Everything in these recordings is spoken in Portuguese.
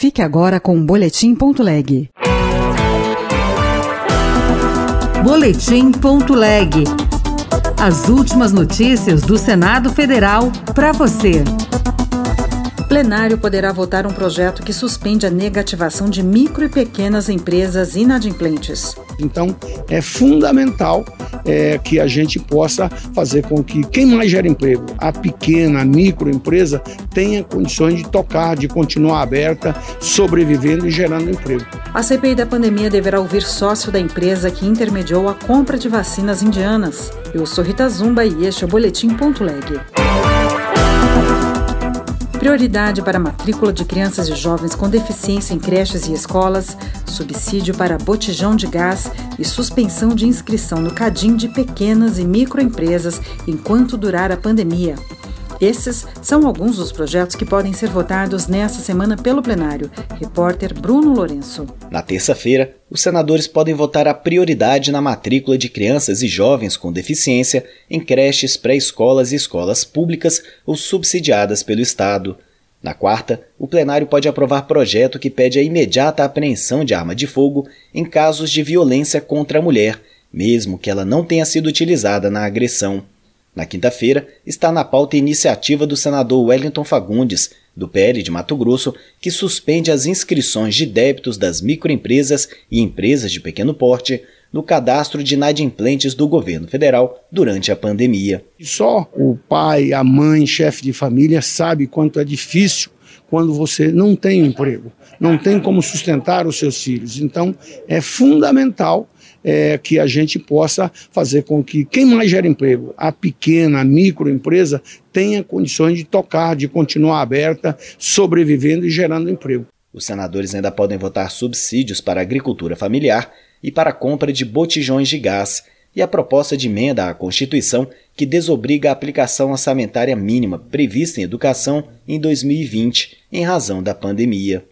Fique agora com o Boletim.leg. Boletim.leg. As últimas notícias do Senado Federal para você. O plenário poderá votar um projeto que suspende a negativação de micro e pequenas empresas inadimplentes. Então, é fundamental que a gente possa fazer com que quem mais gera emprego, a pequena, a microempresa, tenha condições de tocar, de continuar aberta, sobrevivendo e gerando emprego. A CPI da pandemia deverá ouvir sócio da empresa que intermediou a compra de vacinas indianas. Eu sou Rita Zumba e este é o Boletim.leg. Prioridade para a matrícula de crianças e jovens com deficiência em creches e escolas, subsídio para botijão de gás e suspensão de inscrição no CADIM de pequenas e microempresas enquanto durar a pandemia. Esses são alguns dos projetos que podem ser votados nesta semana pelo plenário. Repórter Bruno Lourenço. Na terça-feira, os senadores podem votar a prioridade na matrícula de crianças e jovens com deficiência em creches, pré-escolas e escolas públicas ou subsidiadas pelo Estado. Na quarta, o plenário pode aprovar projeto que pede a imediata apreensão de arma de fogo em casos de violência contra a mulher, mesmo que ela não tenha sido utilizada na agressão. Na quinta-feira, está na pauta a iniciativa do senador Wellington Fagundes, do PL de Mato Grosso, que suspende as inscrições de débitos das microempresas e empresas de pequeno porte no cadastro de inadimplentes do governo federal durante a pandemia. Só o pai, a mãe, chefe de família sabe quanto é difícil quando você não tem um emprego, não tem como sustentar os seus filhos. Então, é fundamental que a gente possa fazer com que quem mais gera emprego, a pequena, a microempresa, tenha condições de tocar, de continuar aberta, sobrevivendo e gerando emprego. Os senadores ainda podem votar subsídios para a agricultura familiar e para a compra de botijões de gás e a proposta de emenda à Constituição que desobriga a aplicação orçamentária mínima prevista em educação em 2020, em razão da pandemia.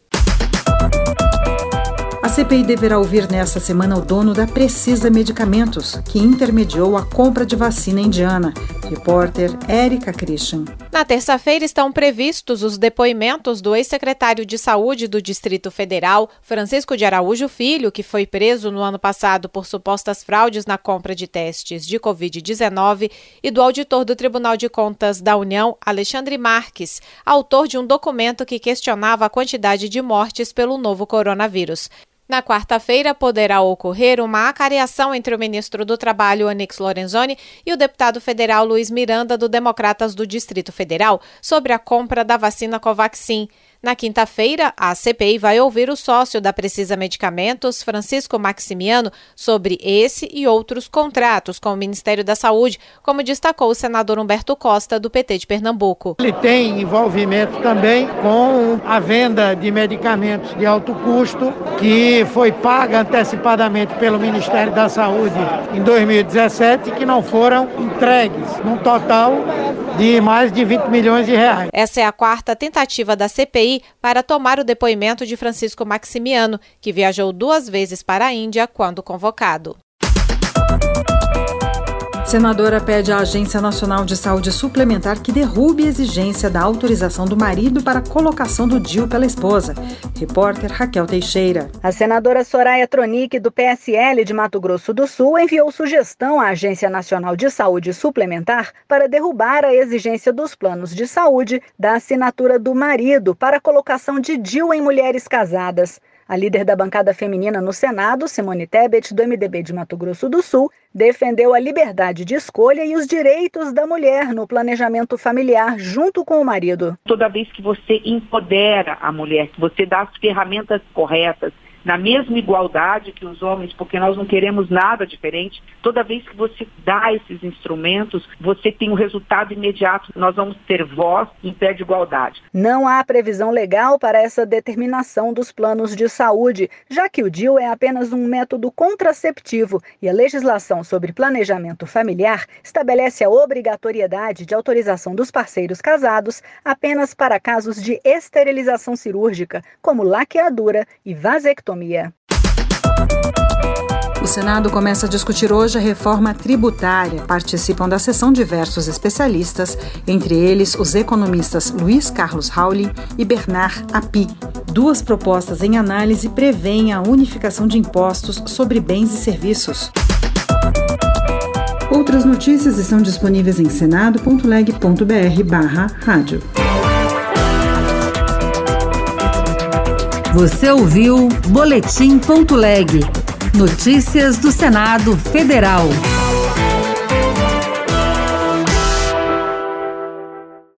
A CPI deverá ouvir nesta semana o dono da Precisa Medicamentos, que intermediou a compra de vacina indiana. Repórter Érica Christian. Na terça-feira estão previstos os depoimentos do ex-secretário de Saúde do Distrito Federal, Francisco de Araújo Filho, que foi preso no ano passado por supostas fraudes na compra de testes de Covid-19, e do auditor do Tribunal de Contas da União, Alexandre Marques, autor de um documento que questionava a quantidade de mortes pelo novo coronavírus. Na quarta-feira, poderá ocorrer uma acareação entre o ministro do Trabalho, Onyx Lorenzoni, e o deputado federal Luiz Miranda, do Democratas do Distrito Federal, sobre a compra da vacina Covaxin. Na quinta-feira, a CPI vai ouvir o sócio da Precisa Medicamentos, Francisco Maximiano, sobre esse e outros contratos com o Ministério da Saúde, como destacou o senador Humberto Costa, do PT de Pernambuco. Ele tem envolvimento também com a venda de medicamentos de alto custo, que foi paga antecipadamente pelo Ministério da Saúde em 2017 e que não foram entregues, num total de mais de 20 milhões de reais. Essa é a quarta tentativa da CPI para tomar o depoimento de Francisco Maximiano, que viajou 2 vezes para a Índia quando convocado. Senadora pede à Agência Nacional de Saúde Suplementar que derrube a exigência da autorização do marido para a colocação do DIU pela esposa. Repórter Raquel Teixeira. A senadora Soraya Tronic, do PSL de Mato Grosso do Sul, enviou sugestão à Agência Nacional de Saúde Suplementar para derrubar a exigência dos planos de saúde da assinatura do marido para a colocação de DIU em mulheres casadas. A líder da bancada feminina no Senado, Simone Tebet, do MDB de Mato Grosso do Sul, defendeu a liberdade de escolha e os direitos da mulher no planejamento familiar junto com o marido. Toda vez que você empodera a mulher, que você dá as ferramentas corretas, na mesma igualdade que os homens, porque nós não queremos nada diferente. Toda vez que você dá esses instrumentos, você tem um resultado imediato. Nós vamos ter voz em pé de igualdade. Não há previsão legal para essa determinação dos planos de saúde, já que o DIU é apenas um método contraceptivo e a legislação sobre planejamento familiar estabelece a obrigatoriedade de autorização dos parceiros casados apenas para casos de esterilização cirúrgica, como laqueadura e vasectomia. O Senado começa a discutir hoje a reforma tributária. Participam da sessão diversos especialistas, entre eles os economistas Luiz Carlos Rauli e Bernard Api. 2 propostas em análise prevêem a unificação de impostos sobre bens e serviços. Outras notícias estão disponíveis em senado.leg.br/rádio. Você ouviu Boletim.leg. Notícias do Senado Federal.